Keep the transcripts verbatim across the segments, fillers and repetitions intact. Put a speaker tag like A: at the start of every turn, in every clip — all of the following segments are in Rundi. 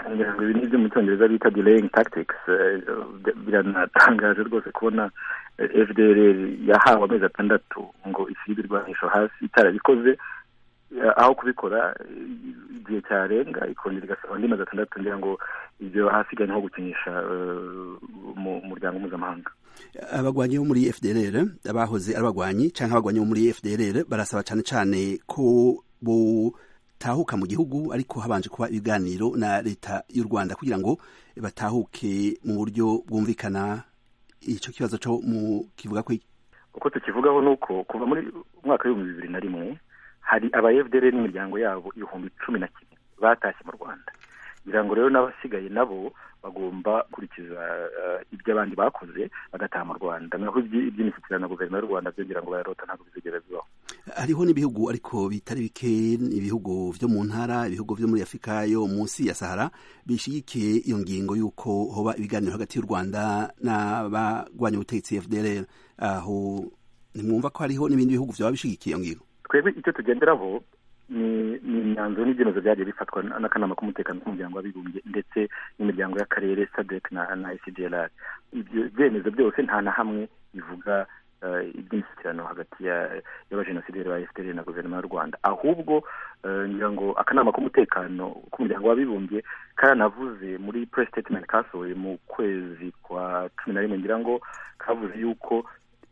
A: ngira ngo ibi ni byo mu cyongereza bita delaying tactics. Biranatangaje rwose kubona F D L R yahawe amezi atandatu ngo ishyire ibirwanisho hasi itarabikoze, aho kubikora igihe cyarenga ikongera igasaba andi mezi atandatu, ngira ngo ibyo hasigaye nko gukinisha mu muryango mpuzamahanga.
B: Abagwanyi bo muri F D L R abahoze ari abagwanyi canke abagwanyi bo muri F D L R barasaba cane cane ko bo tahuka mu gihugu, ariko habanje kuba ibiganiro na leta y'u Rwanda kugira ngo batahuke mu buryo bwumvikana. Ico kibazo cyo mu kivuga ko
A: uko tukivugaho nuko kuva muri mwaka wa bibiri na rimwe hari aba F D L R n'imiryango yabo ibihumbi cumi na kimwe batashye mu Rwanda. Ngira ngo rero n'abasigaye nabo bagomba kurikiza ibyo abandi bakoze bagataha mu Rwanda, naho iby'imishyikirano na guverinoma y'u Rwanda byongera ngo bayarota ntabwo bizigera bibaho.
B: Hariho n'ibihugu ariko bitari bike, ibihugu vyo mu ntara, ibihugu vyo muri Afrika yo munsi ya Sahara bishigikiye iyo ngingo yuko hoba ibiganiro hagati y'u Rwanda n'abagwanya ubutegetsi F D L R. Aho nimwumva ko hariho n'ibindi bihugu vyaba bishigikiye iyo ngingo?
A: Twebwe icyo tugenderaho ni imyanzuro n'ibyemezo byagiye bifatwa n'akanama k'umutekano k'umuryango w'abibumbye ndetse n'imiryango y'akarere S A D C na na I C G L R. Ibyo byemezo byose nta na hamwe bivuga iby'imishyikirano hagati y'abajenosideri ba F D L R na guverinoma y'u Rwanda, ahubwo ngira ngo akanama k'umutekano k'umuryango w'abibumbye karanavuze muri press statement kasohoye mu kwezi kwa cumi na rimwe, ngira ngo kavuze yuko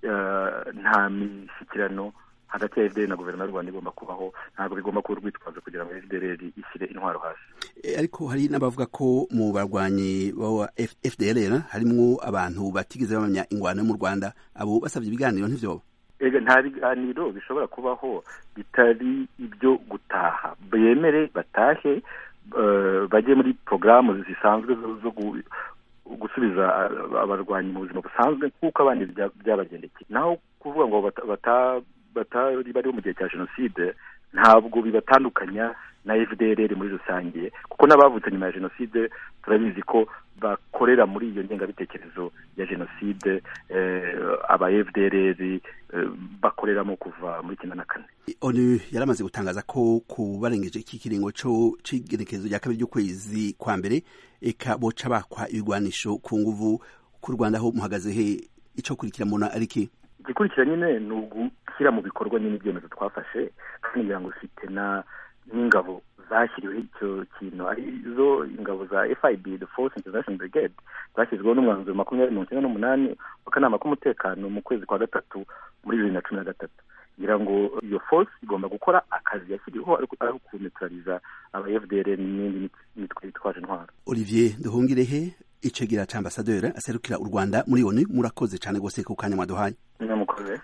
A: nta mishyikirano hagati ya F D L R na guverinoma y'u Rwanda igomba kubaho, ntabwo bigomba kuba urwitwazo kugira ngo F D L R ishyire intwaro hasi.
B: Ariko hari n'abavuga ko mu barwanyi ba F D L R harimwo abantu batigeze bamenya ingwano mu Rwanda, abo basabye ibiganiro ntivyo?
A: Ega nta biganiro bishobora kubaho bitari ibyo gutaha, bemere batahe, baje muri programu zisanzwe zo gusubiza abarwanyi mu buzima busanzwe nk'uko abandi byabagendekeye. Naho kuvuga ngo bata batari bari mu gihe cya jenoside ntabwo bibatandukanya na F D L R muri rusange, kuko n'abavutse nyuma ya jenoside turabizi ko bakorera muri iyo ngengabitekerezo ya jenoside. Aba F D L R bakoreramo kuva muri icyenda na kane.
B: Onu yaramaze gutangaza ko kubarengeje iki kiringo cyo cigerekezo rya kabiri ry'ukwezi kwa mbere eka boca bakwa ibigwanisho ku nguvu. Ku Rwanda ho muhagaze he? Ico kurikira muna ariki
A: igikurikira nyine ni ugushyira mu bikorwa nyine ibyemezo twafashe, kandi ngira ngo ufite na n'ingabo zashyiriweho icyo kintu, arizo ingabo za F I B, the Force International Brigade, zashyizweho n'umwanzuro makumyabiri mirongo icyenda n'umunani w'akanama k'umutekano mu kwezi kwa gatatu muri bibiri na cumi na gatatu. Ngira ngo iyo force igomba gukora akazi yashyiriweho ari kuneutraliza aba F D L R n'indi mitwe yitwaje intwaro.
B: Olivier Nduhungirehe, icegera c'ambasaderi aserukira u Rwanda muri O N U, murakoze cyane gose ku kanya mwaduhaye.
A: Nyamukoze.